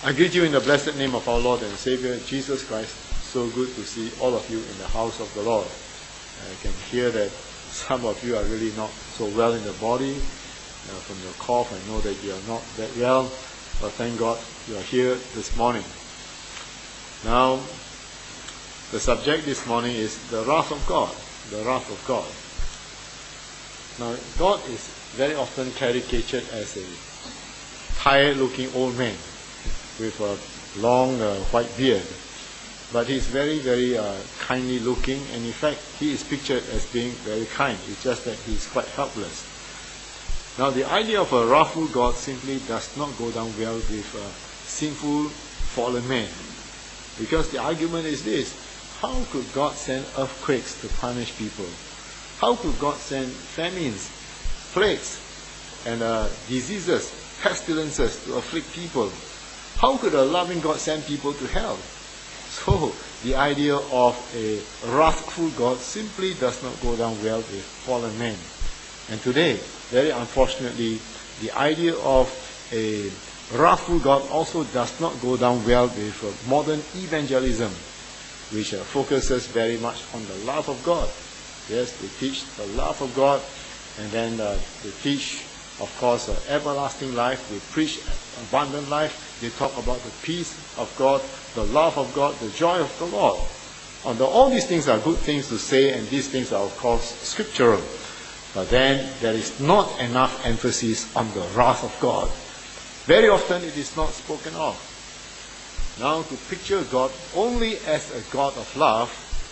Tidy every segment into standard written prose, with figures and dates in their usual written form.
I greet you in the blessed name of our Lord and Savior, Jesus Christ. So good to see all of you in the house of the Lord. I can hear that some of you are really not so well in the body. From your cough, I know that you are not that well, but thank God you are here this morning. Now, the subject this morning is the wrath of God. The wrath of God. Now, God is very often caricatured as a tired-looking old man with a long white beard. But he's very, very kindly looking, and in fact, he is pictured as being very kind. It's just that he's quite helpless. Now, the idea of a wrathful God simply does not go down well with a sinful, fallen man. Because the argument is this: how could God send earthquakes to punish people? How could God send famines, plagues, and diseases, pestilences to afflict people? How could a loving God send people to hell? So, the idea of a wrathful God simply does not go down well with fallen men. And today, very unfortunately, the idea of a wrathful God also does not go down well with modern evangelism, which focuses very much on the love of God. Yes, they teach the love of God, and then they teach, of course, everlasting life. They preach abundant life. They talk about the peace of God, the love of God, the joy of the Lord. All these things are good things to say, and these things are, of course, scriptural. But then there is not enough emphasis on the wrath of God. Very often it is not spoken of. Now, to picture God only as a God of love,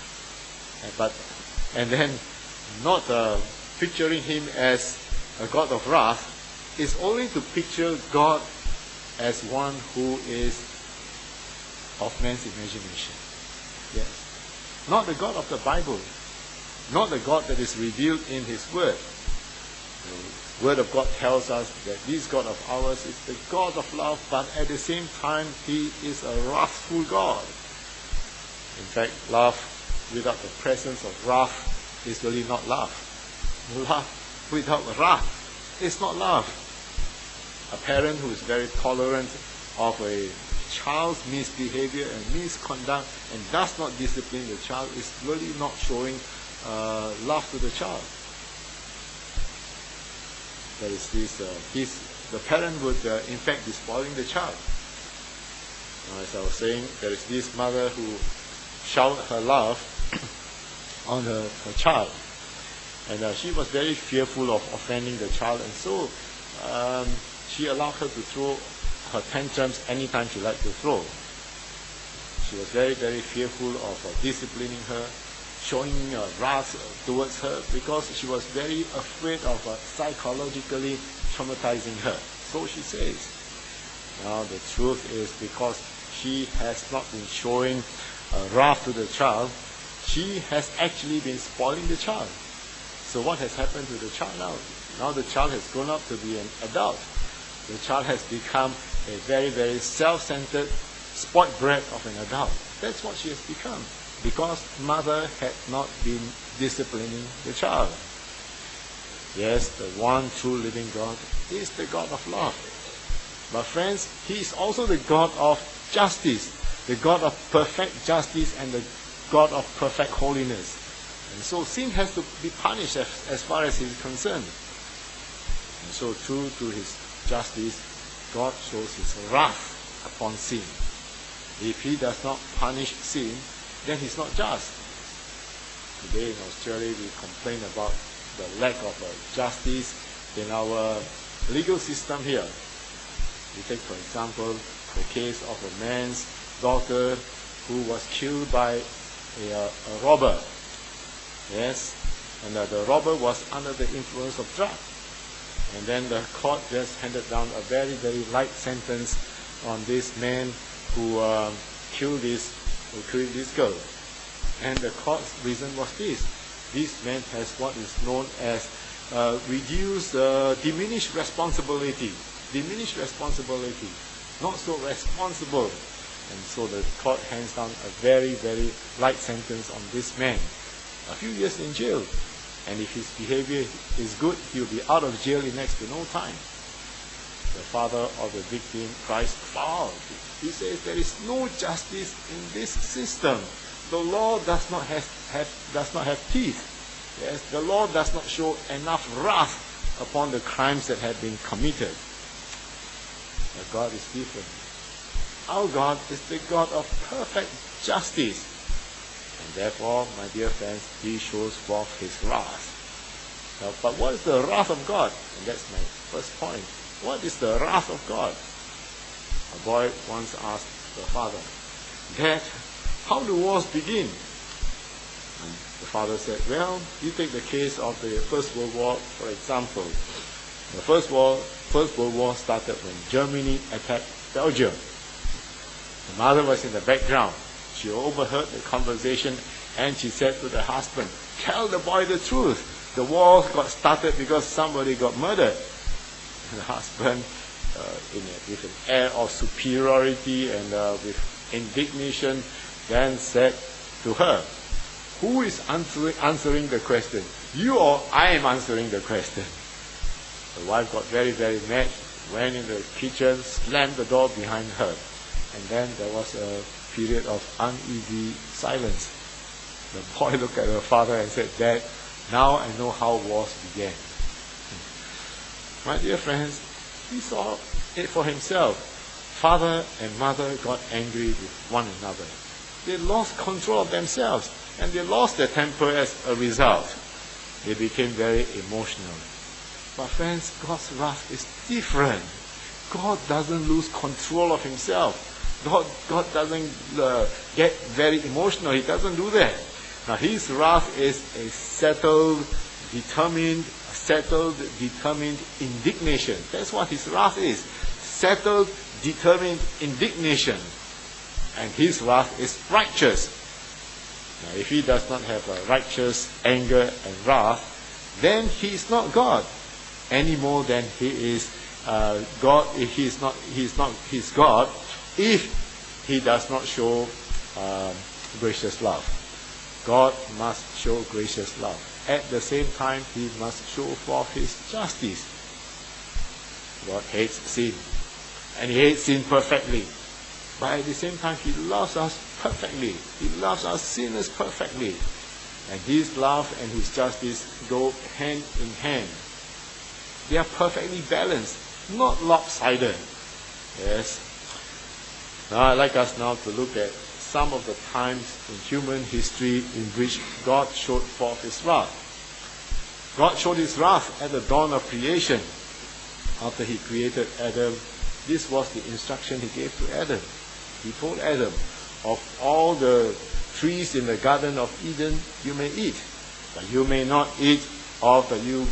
and then not picturing him as a God of wrath, is only to picture God as one who is of man's imagination. Yes. Not the God of the Bible. Not the God that is revealed in his word. The word of God tells us that this God of ours is the God of love, but at the same time he is a wrathful God. In fact, love without the presence of wrath is really not love. Love without wrath is not love. A parent who is very tolerant of a child's misbehavior and misconduct and does not discipline the child is really not showing love to the child. That is the parent would in fact be spoiling the child. Now, as I was saying, there is this mother who showered her love on her child, and she was very fearful of offending the child, and so she allowed her to throw her tantrums anytime she liked to throw. She was very, very fearful of disciplining her, showing wrath towards her, because she was very afraid of psychologically traumatizing her. So she says. Now the truth is, because she has not been showing wrath to the child, she has actually been spoiling the child. So what has happened to the child now? Now the child has grown up to be an adult. The child has become a very, very self-centered, spoiled brat of an adult. That's what she has become, because mother had not been disciplining the child. Yes, the one true living God is the God of love. But friends, he is also the God of justice, the God of perfect justice and the God of perfect holiness. And so sin has to be punished as far as he is concerned. And so true to his justice, God shows his wrath upon sin. If he does not punish sin, then he's not just. Today in Australia, we complain about the lack of justice in our legal system here. We take, for example, the case of a man's daughter who was killed by a robber. Yes, and the robber was under the influence of drugs. And then the court just handed down a very, very light sentence on this man who killed this girl. And the court's reason was this: this man has what is known as diminished responsibility. Diminished responsibility, not so responsible. And so the court hands down a very, very light sentence on this man. A few years in jail. And if his behavior is good, he'll be out of jail in next to no time. the father of the victim, cries foul. He says there is no justice in this system. The law does not have teeth. Yes, the law does not show enough wrath upon the crimes that have been committed. But God is different. Our God is the God of perfect justice. And therefore, my dear friends, He shows forth His wrath. Now, but what is the wrath of God? And that's my first point. What is the wrath of God? A boy once asked the father, "Dad, how do wars begin?" And the father said, "Well, you take the case of the First World War, for example. The First World War started when Germany attacked Belgium. The mother was in the background. She overheard the conversation and she said to the husband, 'Tell the boy the truth. The war got started because somebody got murdered.' And the husband, with an air of superiority and with indignation, then said to her, 'Who is answering the question? You or I am answering the question?' The wife got very, very mad, went in the kitchen, slammed the door behind her. And then there was a period of uneasy silence. The boy looked at her father and said, 'Dad, now I know how wars began.'" My dear friends, he saw it for himself. Father and mother got angry with one another. They lost control of themselves and they lost their temper as a result. They became very emotional. But friends, God's wrath is different. God doesn't lose control of Himself. God doesn't get very emotional. He doesn't do that. Now His wrath is a settled, determined indignation. That's what His wrath is. Settled, determined indignation. And His wrath is righteous. Now if He does not have a righteous anger and wrath, then He is not God any more than He is God. He is not His God if He does not show gracious love. God must show gracious love. At the same time, He must show forth His justice. God hates sin, and He hates sin perfectly. But at the same time, He loves us perfectly. He loves us sinners perfectly. And His love and His justice go hand in hand. They are perfectly balanced, not lopsided. Yes. Now I'd like us now to look at some of the times in human history in which God showed forth His wrath. God showed His wrath at the dawn of creation. After He created Adam, this was the instruction He gave to Adam. He told Adam, "Of all the trees in the Garden of Eden you may eat, but you will not eat of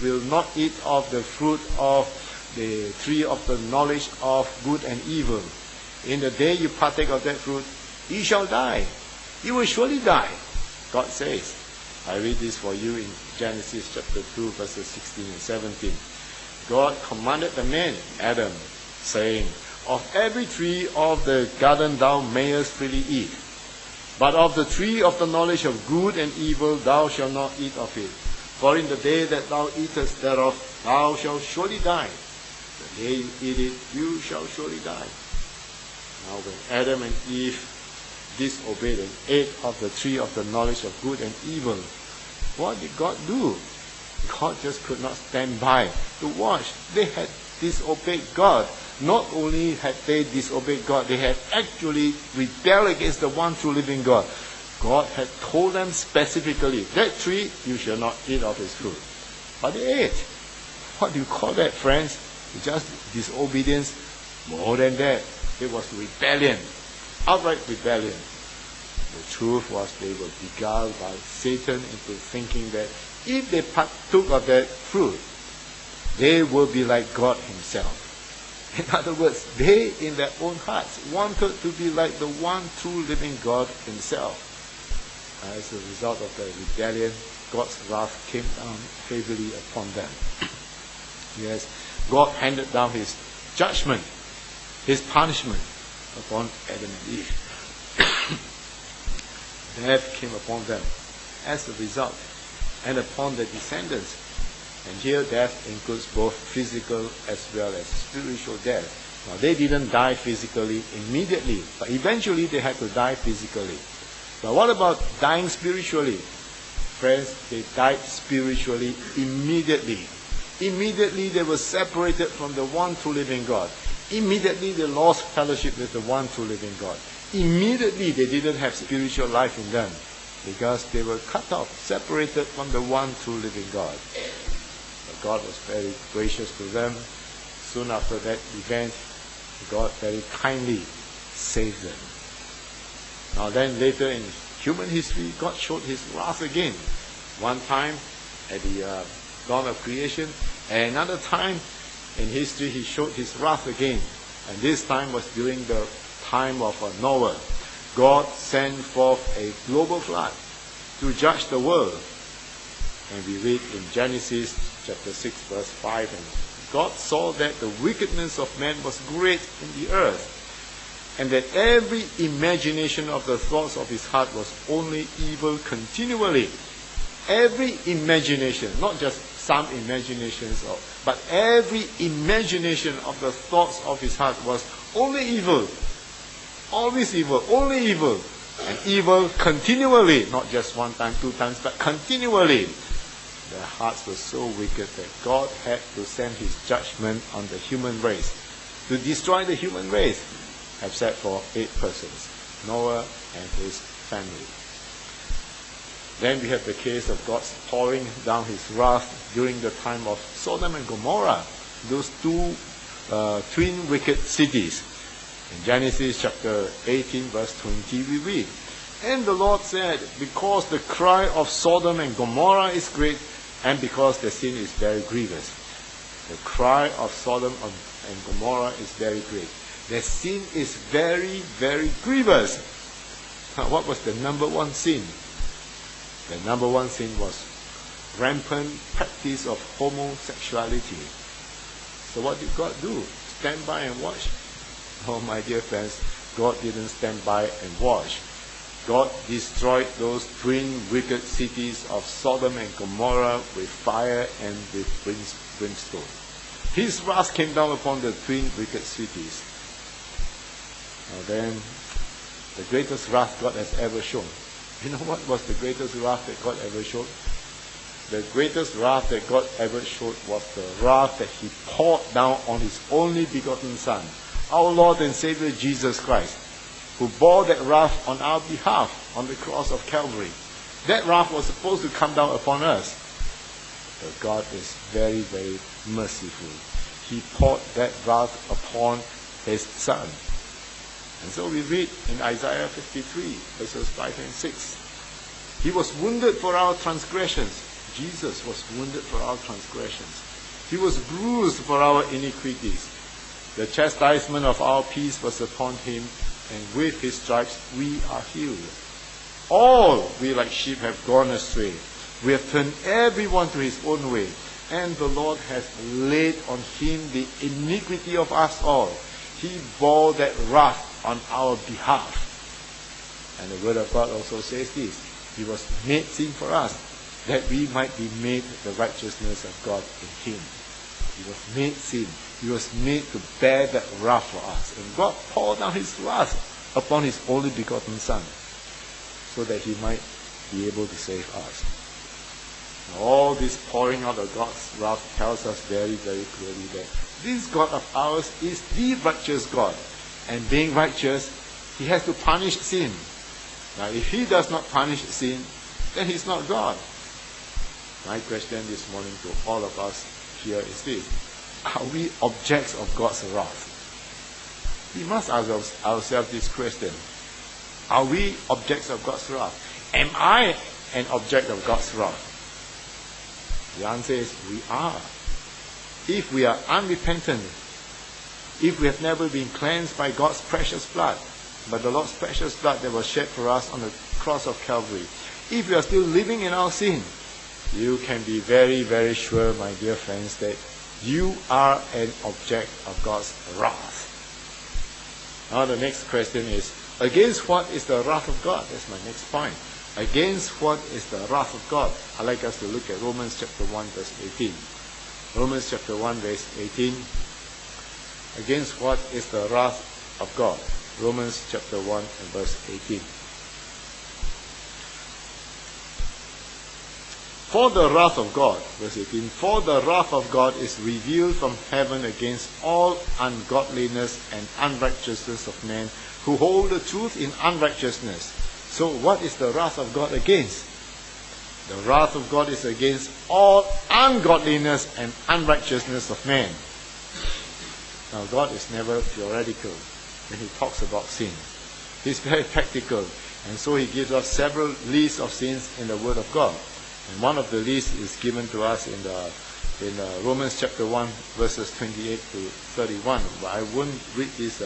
the fruit of the tree of the knowledge of good and evil. In the day you partake of that fruit, you shall die. You will surely die," God says. I read this for you in Genesis chapter 2, verses 16 and 17. God commanded the man, Adam, saying, "Of every tree of the garden thou mayest freely eat, but of the tree of the knowledge of good and evil thou shalt not eat of it. For in the day that thou eatest thereof, thou shalt surely die. The day you eat it, you shall surely die." Now when Adam and Eve disobeyed and ate of the tree of the knowledge of good and evil, what did God do? God just could not stand by to watch. They had disobeyed God. Not only had they disobeyed God, they had actually rebelled against the one true living God. God had told them specifically, "That tree, you shall not eat of its fruit." But they ate. What do you call that, friends? Just disobedience? More than that. It was rebellion. Outright rebellion. The truth was they were beguiled by Satan into thinking that if they partook of that fruit, they will be like God Himself. In other words, they in their own hearts wanted to be like the one true living God Himself. As a result of the rebellion, God's wrath came down heavily upon them. Yes, God handed down His judgment, His punishment upon Adam and Eve. Death came upon them as a result, and upon their descendants. And here death includes both physical as well as spiritual death. Now they didn't die physically immediately, but eventually they had to die physically. But what about dying spiritually? Friends, they died spiritually immediately. Immediately they were separated from the one true living God. Immediately they lost fellowship with the one true living God. Immediately they didn't have spiritual life in them because they were cut off, separated from the one true living God. But God was very gracious to them. Soon after that event, God very kindly saved them. Now then, later in human history, God showed His wrath again. One time at the dawn of creation, and another time in history He showed His wrath again. And this time was during the time of Noah. God sent forth a global flood to judge the world. And we read in Genesis chapter 6 verse 5, and God saw that the wickedness of man was great in the earth, and that every imagination of the thoughts of his heart was only evil continually. Every imagination, not just some imaginations, but every imagination of the thoughts of his heart was only evil. Always evil, only evil. And evil continually, not just one time, two times, but continually. Their hearts were so wicked that God had to send His judgment on the human race, to destroy the human race, except for 8 persons, Noah and his family. Then we have the case of God pouring down His wrath during the time of Sodom and Gomorrah, those 2 twin wicked cities. In Genesis chapter 18 verse 20 we read, "And the Lord said, because the cry of Sodom and Gomorrah is great, and because the sin is very grievous." The cry of Sodom and Gomorrah is very great. Their sin is very, very grievous. Now, what was the number one sin? The number one sin was rampant practice of homosexuality. So what did God do? Stand by and watch? Oh, my dear friends, God didn't stand by and watch. God destroyed those twin wicked cities of Sodom and Gomorrah with fire and with brimstone. His wrath came down upon the twin wicked cities. Now then, the greatest wrath God has ever shown. You know what was the greatest wrath that God ever showed? The greatest wrath that God ever showed was the wrath that He poured down on His only begotten Son, our Lord and Savior Jesus Christ, who bore that wrath on our behalf on the cross of Calvary. That wrath was supposed to come down upon us. But God is very, very merciful. He poured that wrath upon His Son. And so we read in Isaiah 53, verses 5 and 6. He was wounded for our transgressions. Jesus was wounded for our transgressions. He was bruised for our iniquities. The chastisement of our peace was upon Him, and with His stripes we are healed. All we like sheep have gone astray. We have turned everyone to his own way, and the Lord has laid on Him the iniquity of us all. He bore that wrath on our behalf. And the Word of God also says this: He was made sin for us, that we might be made the righteousness of God in Him. He was made sin. He was made to bear that wrath for us. And God poured down His wrath upon His only begotten Son, so that He might be able to save us. Now, all this pouring out of God's wrath tells us very, very clearly that this God of ours is the righteous God. And being righteous, He has to punish sin. Now, if He does not punish sin, then He's not God. My question this morning to all of us here is this: are we objects of God's wrath? We must ask ourselves this question: are we objects of God's wrath? Am I an object of God's wrath? The answer is we are. If we are unrepentant, if we have never been cleansed by God's precious blood, by the Lord's precious blood that was shed for us on the cross of Calvary, if we are still living in our sin, you can be very, very sure, my dear friends, that you are an object of God's wrath. Now the next question is, against what is the wrath of God? That's my next point. Against what is the wrath of God? I'd like us to look at Romans chapter 1 verse 18. Romans chapter 1 verse 18. Against what is the wrath of God? Romans chapter 1 and verse 18. For the wrath of God, verse 18, for the wrath of God is revealed from heaven against all ungodliness and unrighteousness of men who hold the truth in unrighteousness. So what is the wrath of God against? The wrath of God is against all ungodliness and unrighteousness of men. Now God is never theoretical when He talks about sin. He's very practical, and so He gives us several lists of sins in the Word of God. And one of the lists is given to us in Romans chapter 1 verses 28 to 31. But I won't read this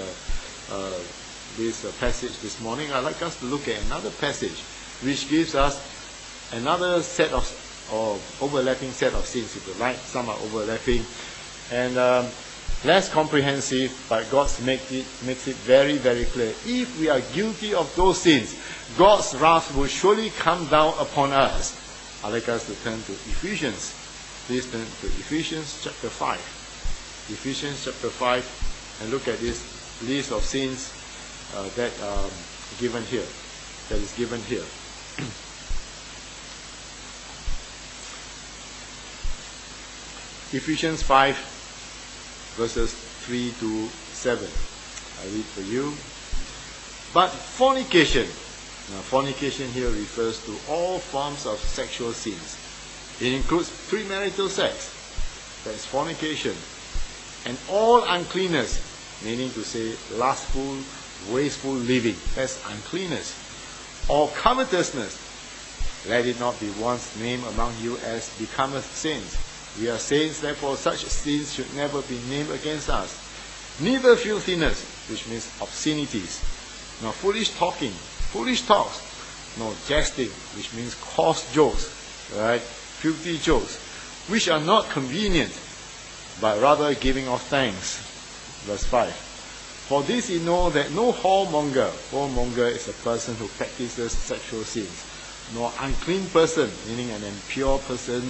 passage this morning. I'd like us to look at another passage which gives us another set of overlapping set of sins, if you like. Some are overlapping and less comprehensive, but God makes it very, very clear. If we are guilty of those sins, God's wrath will surely come down upon us. I'd like us to turn to Ephesians. Please turn to Ephesians chapter 5. Ephesians chapter 5, and look at this list of sins that is given here. Ephesians 5, verses 3 to 7. I read for you. But fornication. Now, fornication here refers to all forms of sexual sins. It includes premarital sex, that is fornication, and all uncleanness, meaning to say lustful, wasteful living, that's uncleanness, or covetousness. Let it not be once named among you as becometh saints. We are saints, therefore such sins should never be named against us. Neither filthiness, which means obscenities, nor foolish talks, nor jesting, which means coarse jokes, right? Filthy jokes, which are not convenient, but rather giving of thanks. Verse 5. For this ye know that no whoremonger is a person who practices sexual sins, nor unclean person, meaning an impure person,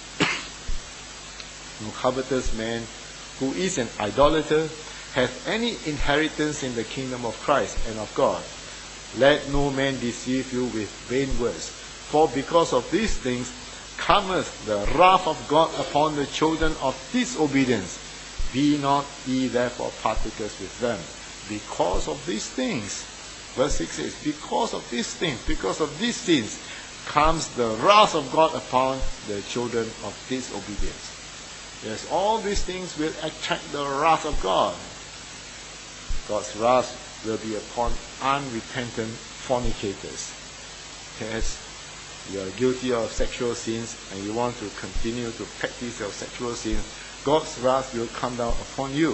no covetous man, who is an idolater, hath any inheritance in the kingdom of Christ and of God. Let no man deceive you with vain words, for because of these things cometh the wrath of God upon the children of disobedience. Be not ye therefore partakers with them. Because of these things, verse 6 says, because of these things, because of these sins, comes the wrath of God upon the children of disobedience. Yes, all these things will attract the wrath of God. God's wrath will be upon unrepentant fornicators. Yes, you are guilty of sexual sins and you want to continue to practice your sexual sins, God's wrath will come down upon you.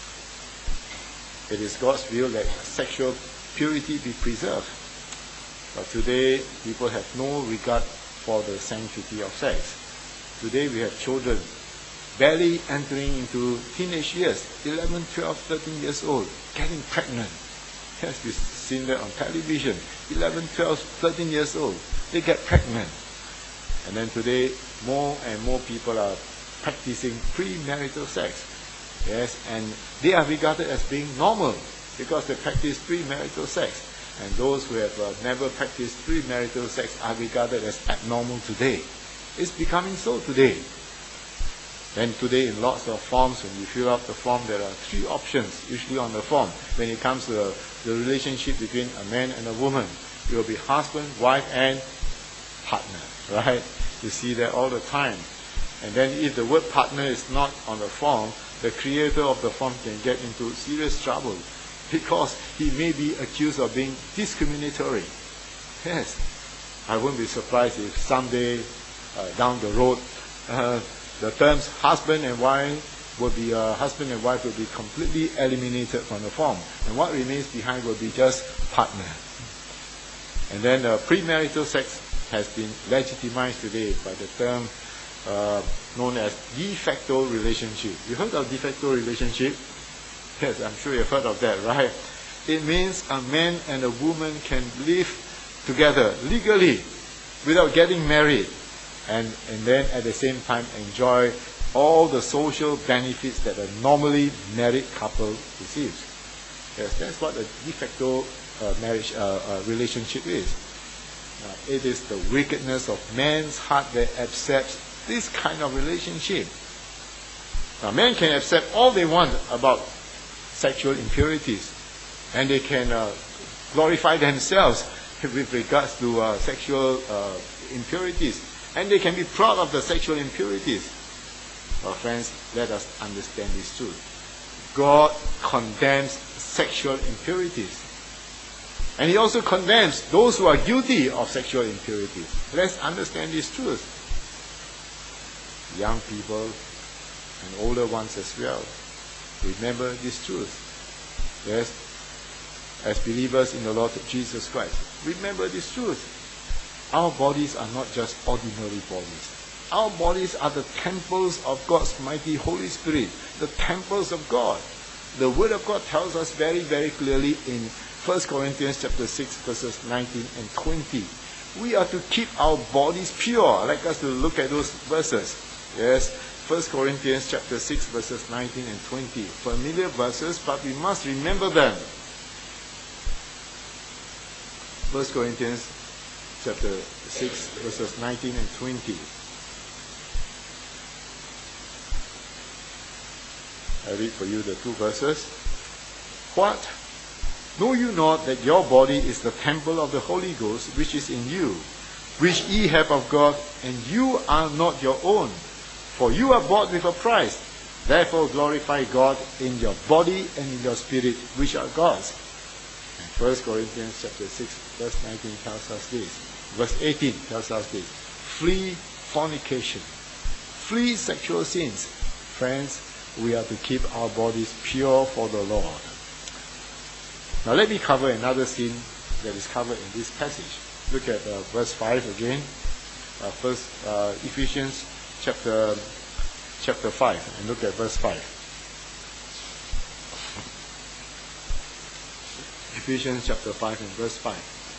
It is God's will that sexual purity be preserved. But today, people have no regard for the sanctity of sex. Today we have children barely entering into teenage years, 11, 12, 13 years old, getting pregnant. Yes, we've seen that on television. 11, 12, 13 years old, they get pregnant. And then today, more and more people are practicing premarital sex. Yes, and they are regarded as being normal because they practice premarital sex. And those who have never practiced premarital sex are regarded as abnormal today. It's becoming so today. And today in lots of forms, when you fill out the form, there are 3 options usually on the form. When it comes to the relationship between a man and a woman, it will be husband, wife, and partner, right? You see that all the time. And then if the word partner is not on the form, the creator of the form can get into serious trouble because he may be accused of being discriminatory. Yes, I wouldn't be surprised if someday down the road the terms husband and wife will be completely eliminated from the form, and what remains behind will be just partner. And then premarital sex has been legitimized today by the term known as de facto relationship. You heard of de facto relationship? Yes, I'm sure you've heard of that, right? It means a man and a woman can live together legally without getting married, and then at the same time enjoy all the social benefits that a normally married couple receives. Yes, that's what a de facto marriage relationship is. It is the wickedness of man's heart that accepts this kind of relationship. Now, men can accept all they want about sexual impurities, and they can glorify themselves with regards to sexual impurities, and they can be proud of the sexual impurities. But friends, let us understand this truth. God condemns sexual impurities, and He also condemns those who are guilty of sexual impurities. Let's understand this truth. Young people and older ones as well, remember this truth. Yes, as believers in the Lord Jesus Christ, remember this truth. Our bodies are not just ordinary bodies. Our bodies are the temples of God's mighty Holy Spirit, the temples of God. The Word of God tells us very, very clearly in 1 Corinthians chapter 6, verses 19 and 20. We are to keep our bodies pure. I'd like us to look at those verses. Yes, 1 Corinthians chapter 6, verses 19 and 20. Familiar verses, but we must remember them. 1 Corinthians chapter 6, verses 19 and 20. I read for you the two verses. What? Know you not that your body is the temple of the Holy Ghost, which is in you, which ye have of God, and you are not your own? For you are bought with a price. Therefore glorify God in your body and in your spirit, which are God's. And 1 Corinthians chapter 6, verse 19 tells us this. Verse 18 tells us this. Flee fornication. Flee sexual sins. Friends, we are to keep our bodies pure for the Lord. Now let me cover another sin that is covered in this passage. Look at verse 5 again. Ephesians chapter 5, and look at verse 5. Ephesians chapter 5 and verse 5.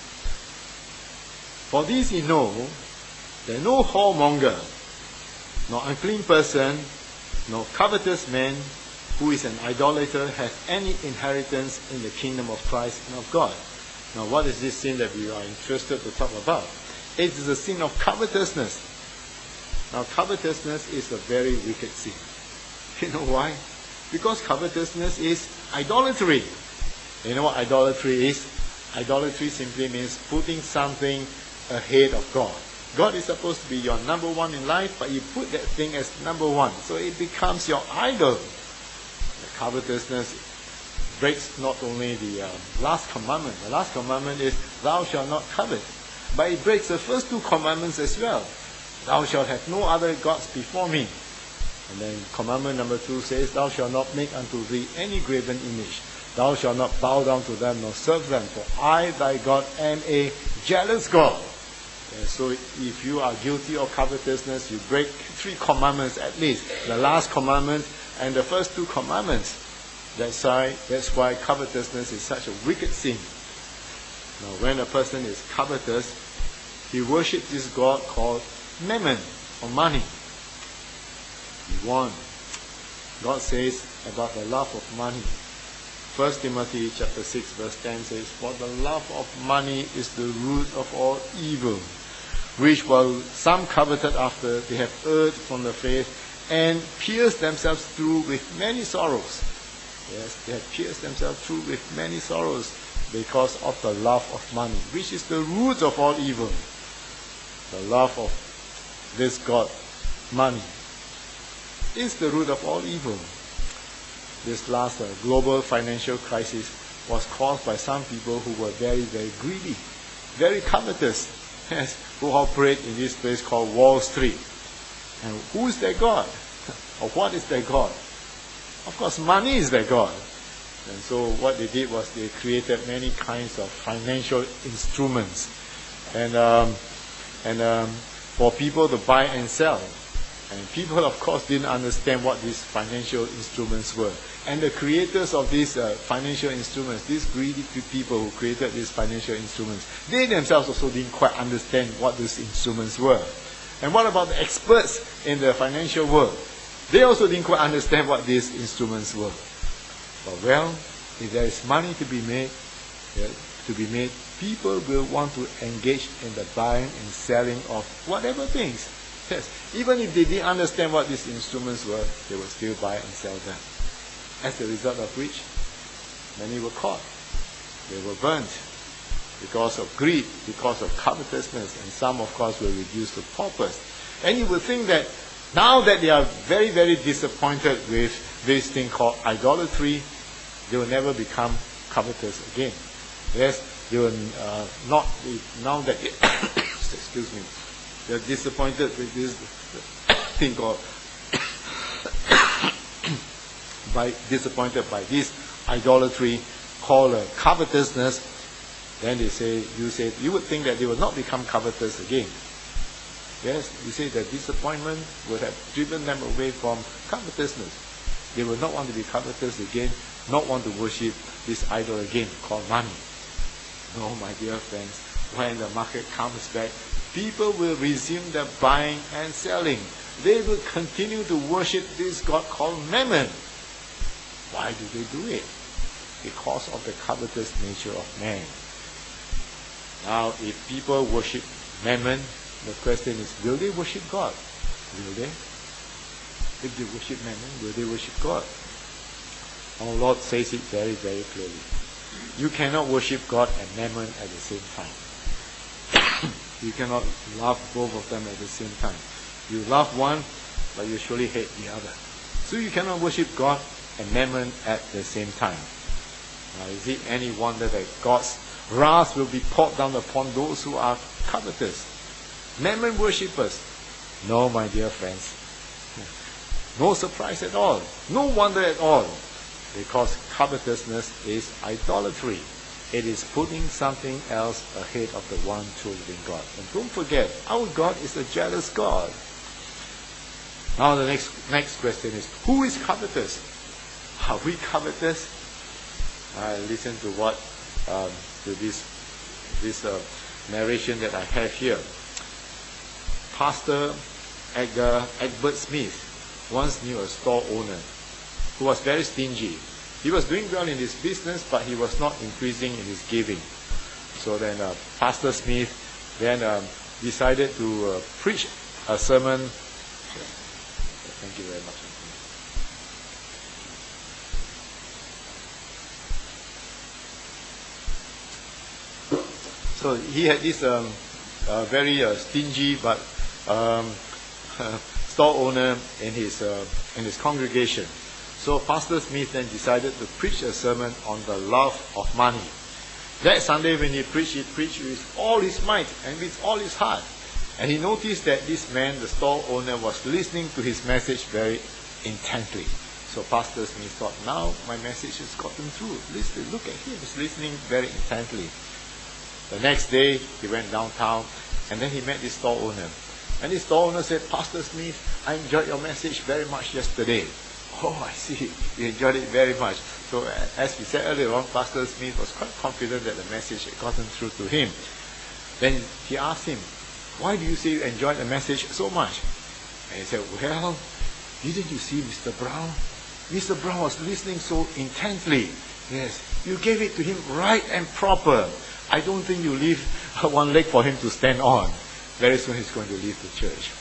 For this ye know, that no whoremonger, nor unclean person, nor covetous man, who is an idolater, has any inheritance in the kingdom of Christ and of God. Now, what is this sin that we are interested to talk about? It is the sin of covetousness. Now, covetousness is a very wicked sin. You know why? Because covetousness is idolatry. You know what idolatry is? Idolatry simply means putting something ahead of God. God is supposed to be your number one in life, but you put that thing as number one. So it becomes your idol. The covetousness breaks not only the last commandment. The last commandment is, thou shalt not covet. But it breaks the first two commandments as well. Thou shalt have no other gods before me. And then commandment number 2 says, thou shalt not make unto thee any graven image. Thou shalt not bow down to them nor serve them. For I, thy God, am a jealous God. And so if you are guilty of covetousness, you break 3 commandments at least. The last commandment and the first 2 commandments. That's why covetousness is such a wicked sin. Now when a person is covetous, he worships this God called mammon, or money. He won. God says about the love of money. 1 Timothy chapter 6 verse 10 says, for the love of money is the root of all evil, which while some coveted after, they have erred from the faith, and pierced themselves through with many sorrows. Yes, they have pierced themselves through with many sorrows, because of the love of money, which is the root of all evil. The love of this God, money, is the root of all evil. This last global financial crisis was caused by some people who were very, very greedy, very covetous, yes, who operate in this place called Wall Street. And who is their God? Or what is their God? Of course, money is their God. And so what they did was they created many kinds of financial instruments, and for people to buy and sell. And people, of course, didn't understand what these financial instruments were. And the creators of these financial instruments, these greedy people who created these financial instruments, they themselves also didn't quite understand what these instruments were. And what about the experts in the financial world? They also didn't quite understand what these instruments were. But well, if there is money to be made, people will want to engage in the buying and selling of whatever things. Yes, even if they didn't understand what these instruments were, they will still buy and sell them. As a result of which, many were caught. They were burnt because of greed, because of covetousness, and some, of course, were reduced to paupers. And you would think that now that they are very, very disappointed with this thing called idolatry, they will never become covetous again. Yes, they will not be, now that they, excuse me, they're disappointed with this thing called disappointed by this idolatry called covetousness, then you would think that they will not become covetous again. Yes, you say that disappointment would have driven them away from covetousness. They will not want to be covetous again, not want to worship this idol again called money. No, my dear friends, when the market comes back, people will resume their buying and selling. They will continue to worship this god called Mammon. Why do they do it? Because of the covetous nature of man. Now, if people worship Mammon, the question is, will they worship God? Will they? If they worship Mammon, will they worship God? Our Lord says it very, very clearly. You cannot worship God and Mammon at the same time. You cannot love both of them at the same time. You love one, but you surely hate the other. So you cannot worship God and Mammon at the same time. Now, is it any wonder that God's wrath will be poured down upon those who are covetous? Mammon worshippers? No, my dear friends. No surprise at all. No wonder at all. Because covetousness is idolatry. It is putting something else ahead of the one true living God. And don't forget, our God is a jealous God. Now the next question is, who is covetous? Are we covetous? I listen to what to this narration that I have here. Pastor Egbert Smith once knew a store owner who was very stingy. He was doing well in his business, but he was not increasing in his giving. So then Pastor Smith then decided to preach a sermon. Thank you very much. So he had this very stingy but store owner in his congregation. So Pastor Smith then decided to preach a sermon on the love of money. That Sunday when he preached with all his might and with all his heart. And he noticed that this man, the store owner, was listening to his message very intently. So Pastor Smith thought, now my message has gotten through. Listen, look at him, he's listening very intently. The next day, he went downtown and then he met this store owner. And this store owner said, Pastor Smith, I enjoyed your message very much yesterday. Oh, I see. You enjoyed it very much. So as we said earlier on, Pastor Smith was quite confident that the message had gotten through to him. Then he asked him, why do you say you enjoyed the message so much? And he said, well, didn't you see Mr. Brown? Mr. Brown was listening so intently. Yes, you gave it to him right and proper. I don't think you leave one leg for him to stand on. Very soon he's going to leave the church.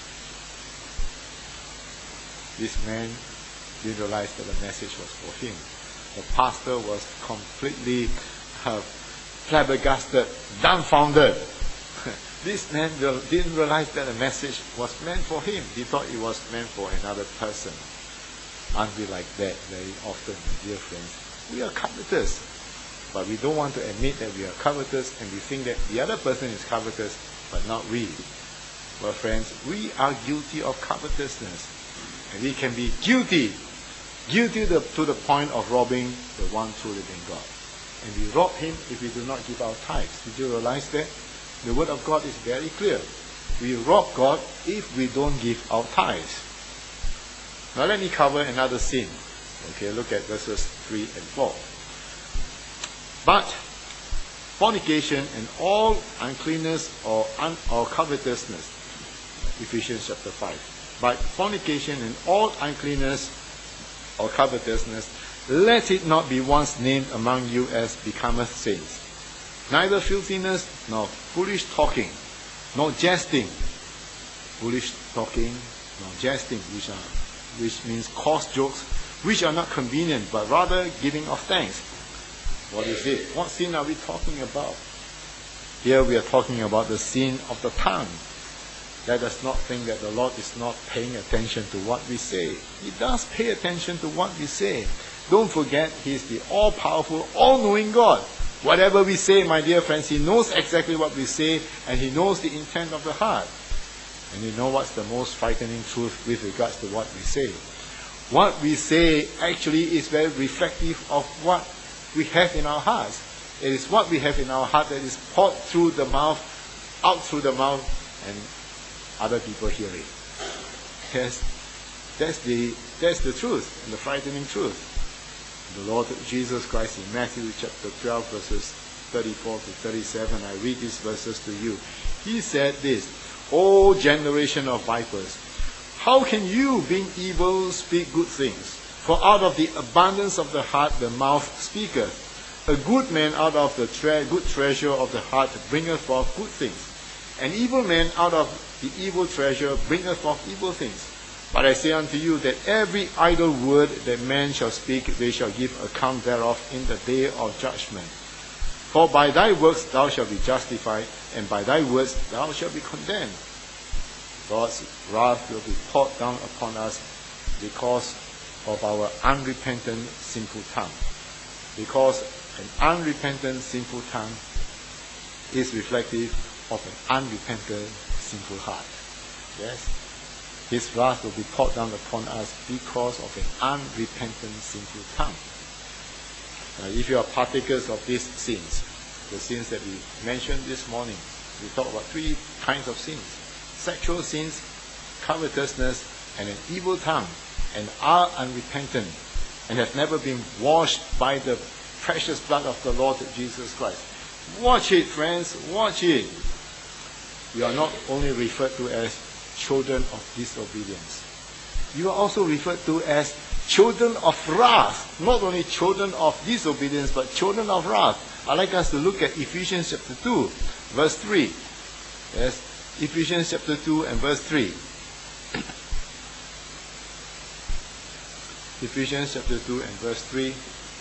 This man didn't realize that the message was for him. The pastor was completely flabbergasted, dumbfounded. This man didn't realize that the message was meant for him. He thought it was meant for another person. Aren't we like that very often, my dear friends? We are covetous, but we don't want to admit that we are covetous, and we think that the other person is covetous, but not we. Well, friends, we are guilty of covetousness, and we can be guilty to the point of robbing the one true living God. And we rob him if we do not give our tithes. Did you realize that? The word of God is very clear. we rob God if we don't give our tithes. Now let me cover another sin. Okay, look at verses 3 and 4. But fornication and all uncleanness or covetousness, Ephesians chapter 5. But fornication and all uncleanness or covetousness, let it not be once named among you as becometh saints. Neither filthiness, nor foolish talking, nor jesting. Foolish talking, nor jesting, which means coarse jokes, which are not convenient, but rather giving of thanks. What is it? What sin are we talking about? Here we are talking about the sin of the tongue. Let us not think that the Lord is not paying attention to what we say. He does pay attention to what we say. Don't forget, He is the all-powerful, all-knowing God. Whatever we say, my dear friends, He knows exactly what we say, and He knows the intent of the heart. And you know what's the most frightening truth with regards to what we say? What we say actually is very reflective of what we have in our hearts. It is what we have in our heart that is poured through the mouth, out through the mouth, and other people hear it. Yes, that's the truth, and the frightening truth. The Lord Jesus Christ in Matthew chapter 12 verses 34 to 37, I read these verses to you. He said this, O generation of vipers, how can you, being evil, speak good things? For out of the abundance of the heart the mouth speaketh. A good man out of the good treasure of the heart bringeth forth good things. An evil man out of the evil treasure bringeth forth evil things. But I say unto you that every idle word that man shall speak, they shall give account thereof in the day of judgment. For by thy works thou shalt be justified, and by thy words thou shalt be condemned. God's wrath will be poured down upon us because of our unrepentant, sinful tongue. Because an unrepentant, sinful tongue is reflective of an unrepentant, sinful heart. Yes? His wrath will be poured down upon us because of an unrepentant, sinful tongue. Now, if you are partakers of these sins, the sins that we mentioned this morning, we talk about 3 kinds of sins. Sexual sins, covetousness, and an evil tongue, and are unrepentant, and have never been washed by the precious blood of the Lord Jesus Christ. Watch it, friends, watch it. You are not only referred to as children of disobedience. You are also referred to as children of wrath. Not only children of disobedience, but children of wrath. I'd like us to look at Ephesians chapter 2, verse 3. Yes, Ephesians chapter 2 and verse 3. Ephesians chapter 2 and verse 3.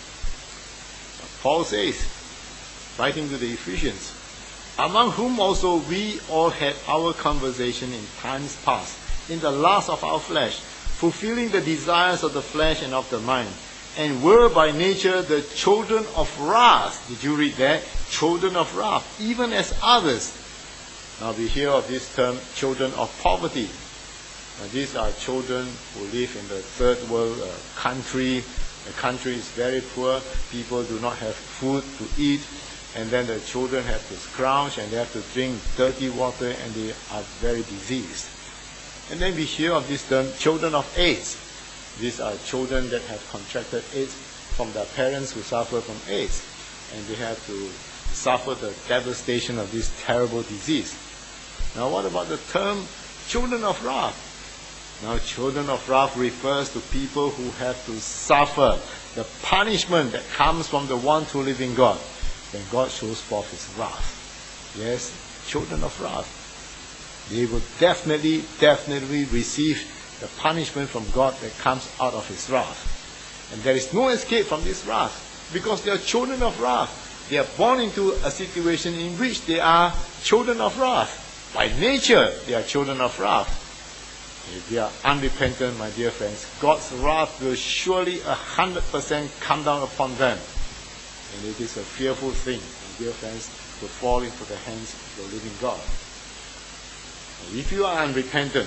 Paul says, writing to the Ephesians, among whom also we all had our conversation in times past, in the lust of our flesh, fulfilling the desires of the flesh and of the mind, and were by nature the children of wrath. Did you read that? Children of wrath, even as others. Now we hear of this term, children of poverty. Now these are children who live in the third world country. The country is very poor. People do not have food to eat. And then the children have to scrounge and they have to drink dirty water and they are very diseased. And then we hear of this term, children of AIDS. These are children that have contracted AIDS from their parents who suffer from AIDS. And they have to suffer the devastation of this terrible disease. Now what about the term children of wrath? Now children of wrath refers to people who have to suffer the punishment that comes from the one true living God when God shows forth His wrath. Yes, children of wrath. They will definitely receive the punishment from God that comes out of His wrath. And there is no escape from this wrath because they are children of wrath. They are born into a situation in which they are children of wrath. By nature, they are children of wrath. If they are unrepentant, my dear friends, God's wrath will surely 100% come down upon them. And it is a fearful thing, my dear friends, to fall into the hands of the living God. If you are unrepentant,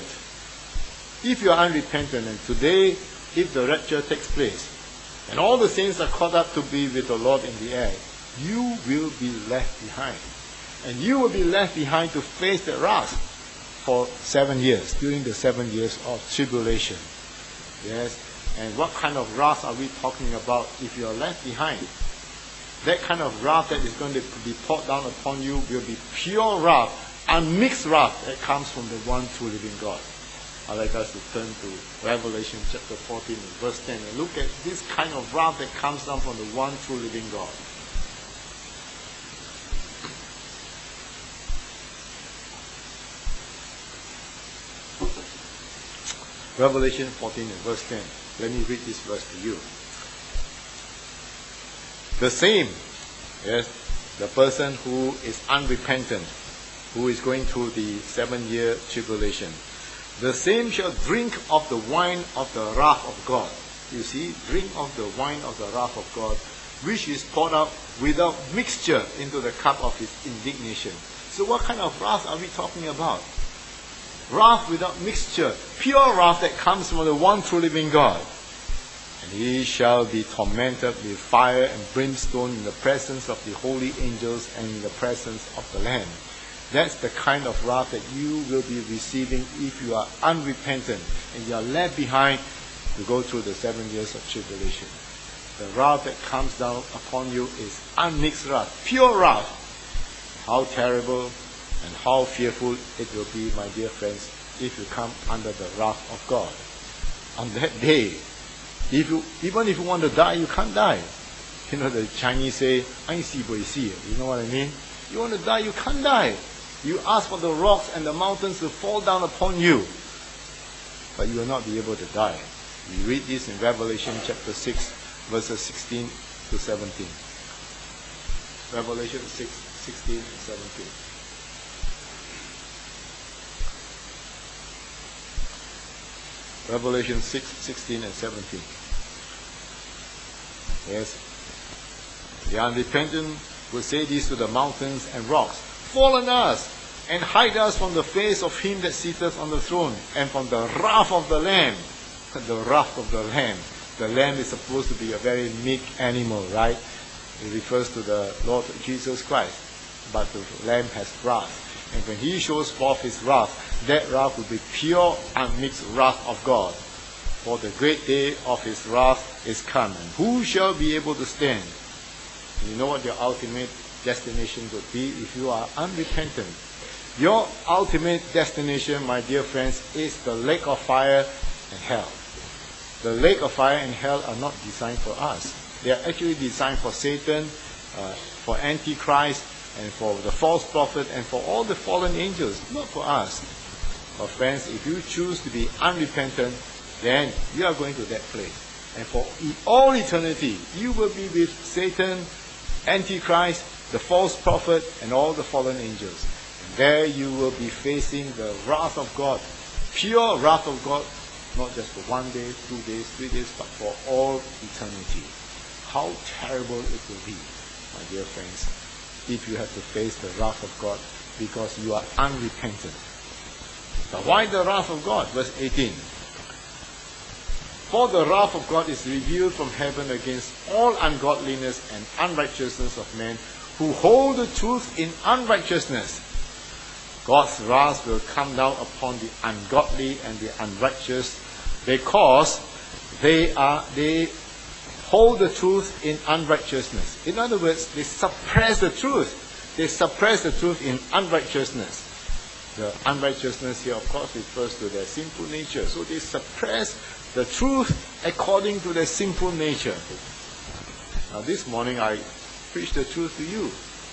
and today, if the rapture takes place, and all the saints are caught up to be with the Lord in the air, you will be left behind. And you will be left behind to face the wrath. for 7 years, during the 7 years of tribulation. Yes, and what kind of wrath are we talking about if you are left behind? That kind of wrath that is going to be poured down upon you will be pure wrath, unmixed wrath that comes from the one true living God. I'd like us to turn to Revelation chapter 14 and verse 10 and look at this kind of wrath that comes down from the one true living God. Revelation 14 and verse 10. Let me read this verse to you. The same, yes, the person who is unrepentant, who is going through the 7-year tribulation, the same shall drink of the wine of the wrath of God. You see, drink of the wine of the wrath of God, which is poured out without mixture into the cup of his indignation. So what kind of wrath are we talking about? Wrath without mixture, pure wrath that comes from the one true living God. And he shall be tormented with fire and brimstone in the presence of the holy angels and in the presence of the Lamb. That's the kind of wrath that you will be receiving if you are unrepentant and you are left behind to go through the 7 years of tribulation. The wrath that comes down upon you is unmixed wrath, pure wrath. How terrible and how fearful it will be, my dear friends, if you come under the wrath of God. On that day, even if you want to die, you can't die. You know, the Chinese say, "Ai si bui si." You know what I mean? You want to die, you can't die. You ask for the rocks and the mountains to fall down upon you, but you will not be able to die. We read this in Revelation chapter 6, verses 16 to 17. Revelation 6, 16 and 17. Revelation 6, 16 and 17. Yes. The unrepentant will say this to the mountains and rocks, "Fall on us, and hide us from the face of him that sitteth on the throne, and from the wrath of the Lamb." The wrath of the Lamb. The Lamb is supposed to be a very meek animal, right? It refers to the Lord Jesus Christ. But the Lamb has wrath. And when he shows forth his wrath, that wrath will be pure, unmixed wrath of God. For the great day of his wrath is come. And who shall be able to stand? And you know what your ultimate destination would be if you are unrepentant. Your ultimate destination, my dear friends, is the lake of fire and hell. The lake of fire and hell are not designed for us. They are actually designed for Satan, for Antichrist, and for the false prophet, and for all the fallen angels, not for us. But friends, if you choose to be unrepentant, then you are going to that place. And for all eternity, you will be with Satan, Antichrist, the false prophet, and all the fallen angels. And there you will be facing the wrath of God, pure wrath of God, not just for 1 day, 2 days, 3 days, but for all eternity. How terrible it will be, my dear friends, if you have to face the wrath of God because you are unrepentant. But why the wrath of God? Verse 18. For the wrath of God is revealed from heaven against all ungodliness and unrighteousness of men who hold the truth in unrighteousness. God's wrath will come down upon the ungodly and the unrighteous because they hold the truth in unrighteousness. In other words, they suppress the truth. They suppress the truth in unrighteousness. The unrighteousness here, of course, refers to their sinful nature. So they suppress the truth according to their sinful nature. Now this morning I preached the truth to you.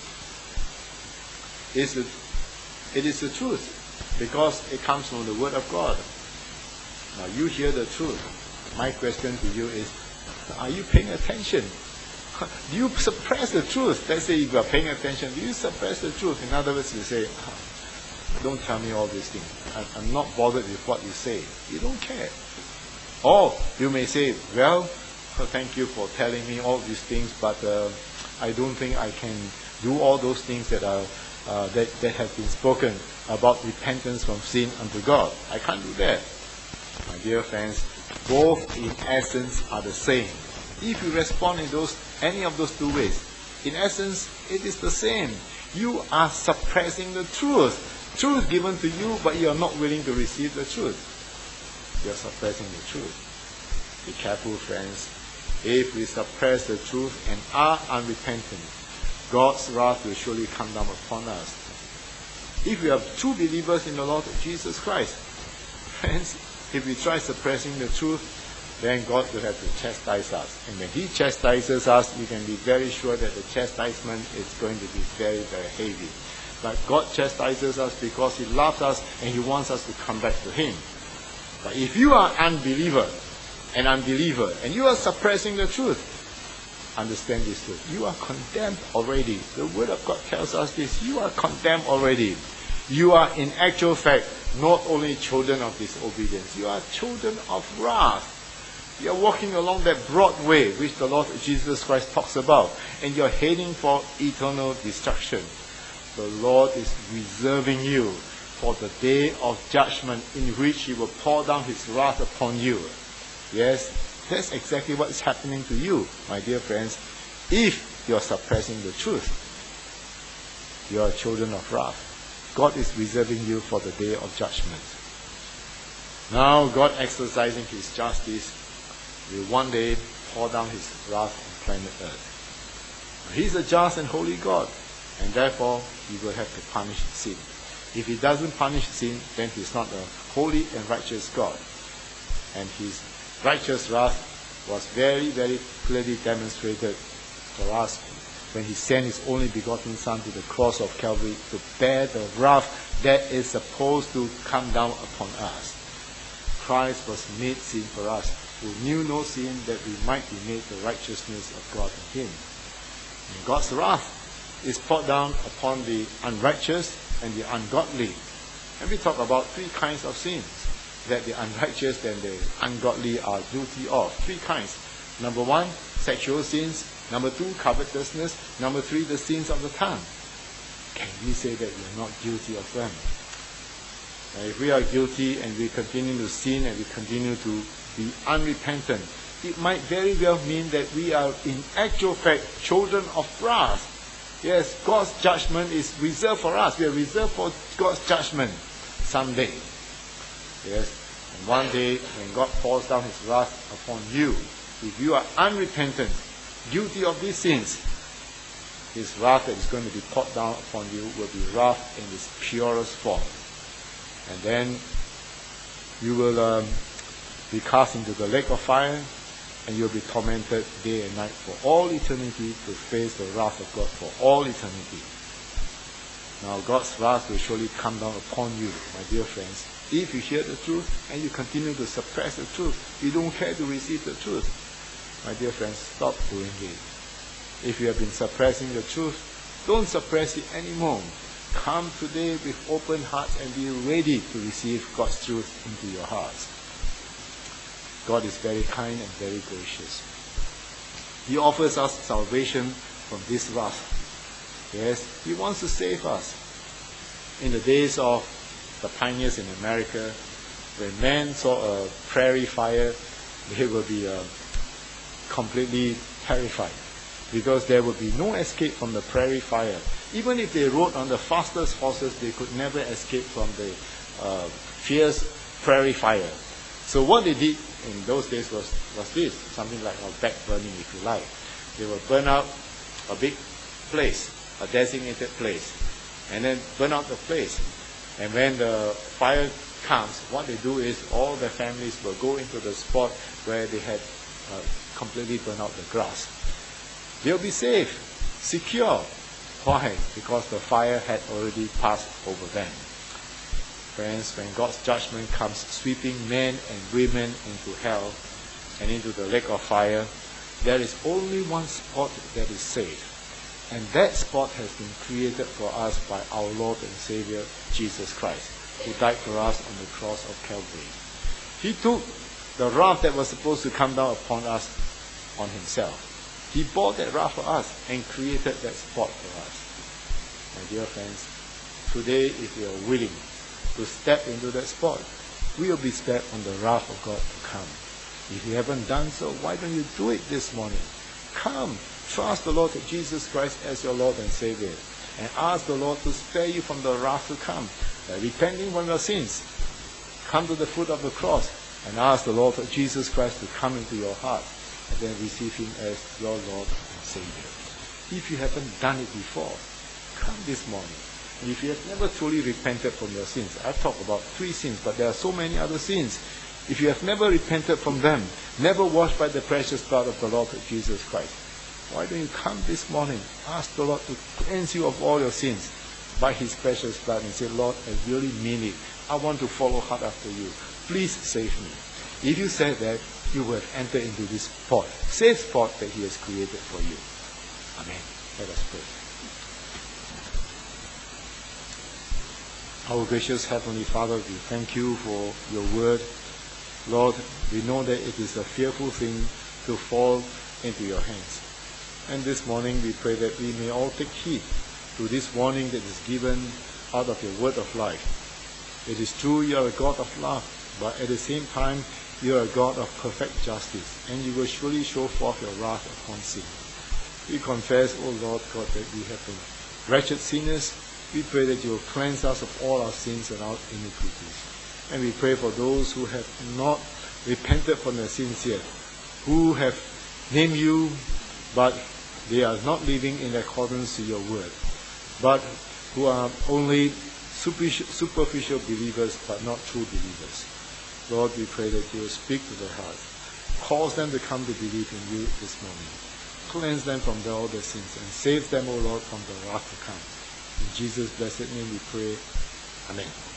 It is the truth because it comes from the Word of God. Now you hear the truth. My question to you is, are you paying attention? Do you suppress the truth? Let's say if you are paying attention, do you suppress the truth? In other words, you say, don't tell me all these things. I'm not bothered with what you say. You don't care. Or you may say, well, thank you for telling me all these things, but I don't think I can do all those things that have been spoken about repentance from sin unto God. I can't do that. My dear friends, both in essence are the same. If you respond in any of those two ways, in essence, it is the same. You are suppressing the truth truth given to you, but you are not willing to receive the truth. You are suppressing the truth. Be careful, friends. If we suppress the truth and are unrepentant, God's wrath will surely come down upon us. If we are true believers in the Lord Jesus Christ, friends, if we try suppressing the truth, then God will have to chastise us. And when He chastises us, we can be very sure that the chastisement is going to be very, very heavy. But God chastises us because He loves us and He wants us to come back to Him. But if you are an unbeliever and you are suppressing the truth, understand this truth. You are condemned already. The Word of God tells us this. You are condemned already. You are in actual fact not only children of disobedience, you are children of wrath. You are walking along that broad way which the Lord Jesus Christ talks about, and you are heading for eternal destruction. The Lord is reserving you for the day of judgment in which He will pour down His wrath upon you. Yes, that's exactly what is happening to you, my dear friends. If you are suppressing the truth, you are children of wrath. God is reserving you for the day of judgment. Now, God exercising His justice will one day pour down His wrath on planet Earth. He's a just and holy God, and therefore He will have to punish sin. If He doesn't punish sin, then He's not a holy and righteous God. And His righteous wrath was very, very clearly demonstrated for us when He sent His only begotten Son to the cross of Calvary to bear the wrath that is supposed to come down upon us. Christ was made sin for us, who knew no sin, that we might be made the righteousness of God in Him. And God's wrath is poured down upon the unrighteous and the ungodly. And we talk about three kinds of sins that the unrighteous and the ungodly are guilty of. Three kinds. Number one, sexual sins. Number two, covetousness. Number three, the sins of the tongue. Can we say that we are not guilty of them? And if we are guilty and we continue to sin and we continue to be unrepentant, it might very well mean that we are in actual fact children of wrath. Yes, God's judgment is reserved for us. We are reserved for God's judgment someday. Yes, and one day when God pours down His wrath upon you, if you are unrepentant, guilty of these sins, His wrath that is going to be poured down upon you will be wrath in its purest form. And then you will be cast into the lake of fire, and you'll be tormented day and night for all eternity, to face the wrath of God for all eternity. Now God's wrath will surely come down upon you, my dear friends, if you hear the truth and you continue to suppress the truth. You don't care to receive the truth. My dear friends, stop doing it. If you have been suppressing the truth, don't suppress it anymore. Come today with open hearts and be ready to receive God's truth into your hearts. God is very kind and very gracious. He offers us salvation from this wrath. Yes, He wants to save us. In the days of the pioneers in America, when men saw a prairie fire, they will be completely terrified, because there will be no escape from the prairie fire. Even if they rode on the fastest horses, they could never escape from the fierce prairie fire. So what they did in those days was this, something like a back burning, if you like. They will burn out a big place, a designated place, and then burn out the place. And when the fire comes, what they do is all the families will go into the spot where they had completely burned out the grass. They'll be safe, secure. Why? Because the fire had already passed over them. Friends, when God's judgment comes sweeping men and women into hell and into the lake of fire, there is only one spot that is safe. And that spot has been created for us by our Lord and Savior, Jesus Christ, who died for us on the cross of Calvary. He took the wrath that was supposed to come down upon us on Himself. He bore that wrath for us and created that spot for us. My dear friends, today if you are willing to step into that spot, we will be spared from the wrath of God to come. If you haven't done so, why don't you do it this morning? Come, trust the Lord Jesus Christ as your Lord and Savior, and ask the Lord to spare you from the wrath to come. by repenting from your sins, come to the foot of the cross and ask the Lord Jesus Christ to come into your heart and then receive him as your Lord and Savior. If you haven't done it before, come this morning. And if you have never truly repented from your sins, I've talked about 3 sins, but there are so many other sins. If you have never repented from them, never washed by the precious blood of the Lord Jesus Christ, why don't you come this morning, ask the Lord to cleanse you of all your sins by his precious blood and say, Lord, I really mean it. I want to follow hard after you. Please save me. If you said that, you will have entered into this spot, safe spot that he has created for you. Amen. Let us pray. Our gracious Heavenly Father, we thank you for your word. Lord, we know that it is a fearful thing to fall into your hands. And this morning we pray that we may all take heed to this warning that is given out of your word of life. It is true you are a God of love, but at the same time you are a God of perfect justice, and you will surely show forth your wrath upon sin. We confess, O Lord God, that we have been wretched sinners. We pray that you will cleanse us of all our sins and our iniquities. And we pray for those who have not repented from their sins yet, who have named you, but they are not living in accordance to your word, but who are only superficial believers, but not true believers. Lord, we pray that you will speak to their heart, cause them to come to believe in you this morning. Cleanse them from all their sins and save them, O Lord, from the wrath to come. In Jesus' blessed name we pray. Amen.